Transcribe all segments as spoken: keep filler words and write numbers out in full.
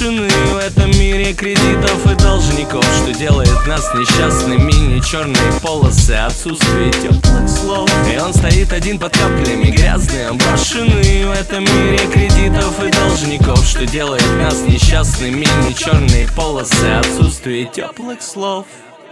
брошены в этом мире кредитов и должников. Что делает нас несчастными? Не черные полосы, отсутствие теплых слов. И он стоит один под каплями, грязный, брошенный в этом мире кредитов и должников. Что делает нас несчастными? Не черные полосы, отсутствие теплых слов.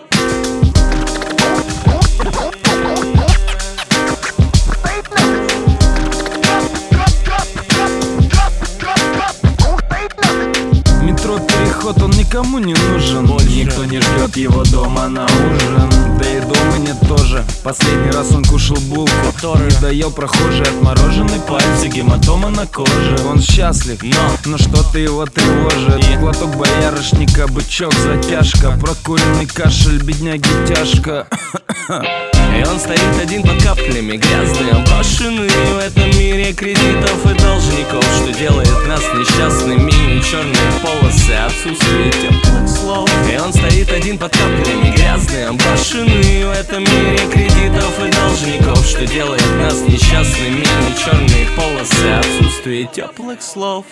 Метро переход, он никому не нужен. Больше. Никто не ждет его дома на ужин. Да и дома нет тоже. Последний раз он кушал булку, который не доел прохожий, отмороженный пальцы, гематома на коже. Он счастлив, но, но что-то его тревожит. И... глоток боярышника, бычок, затяжка, прокуренный кашель, бедняги тяжко. И он стоит один под каплями, грязный, брошенный в этом мире кредитов и должников. Что делает нас несчастными? Не черные полосы, отсутствие теплых слов. И он стоит один под каплями, грязный, брошенный в этом мире кредитов и должников. Что делает нас несчастными? Не черные полосы, отсутствие теплых слов.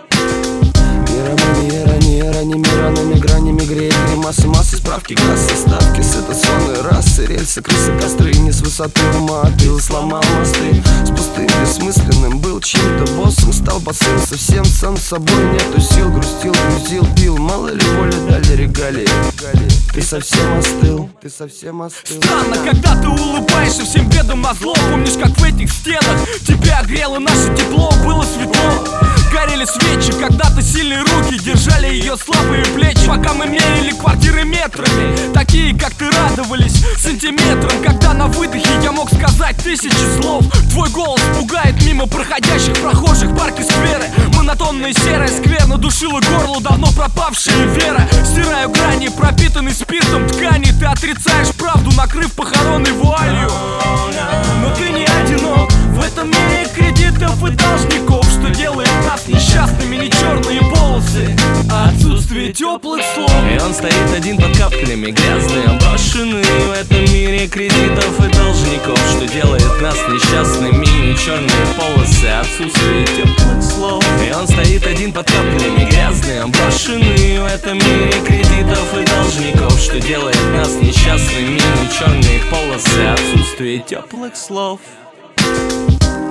Мира, манера, нера, не мира, нами гранями греет гримасы, массы, справки, кассы, ставки, ситуационные расы, рельсы, крысы, костры, не с высоты ума, ты сломал мосты. С пустым, бессмысленным был чьим-то боссом, стал босым совсем сам собой, нету сил, грустил, грузил, пил, мало ли воли дали регалии. Ты совсем остыл, ты совсем остыл. Странно, когда ты улыбаешься всем бедам назло. Помнишь, как в этих стенах тебя огрело наше тепло, было светло. Горели свечи, когда-то сильные руки держали ее слабые плечи. Пока мы мерили квартиры метрами, такие, как ты, радовались сантиметрам. Когда на выдохе я мог сказать тысячи слов. Твой голос пугает мимо проходящих прохожих, парки, скверы. Монотонная серая скверно душила горло, давно пропавшая вера. Стираю грани, пропитанный спиртом ткани. Ты отрицаешь правду, накрыв похоронной вуалью. Но ты не одинок в этом мире кредитов и должников. Что делает нас несчастными? Не черные полосы, а отсутствие теплых слов. И он стоит один под каплями, грязный, брошенный в этом мире кредитов и должников. Что делает нас несчастными? Не черные полосы, отсутствие теплых слов. И он стоит один под каплями, грязный, брошенный в этом мире кредитов и должников. Что делает нас несчастными? Не черные полосы, отсутствие теплых слов.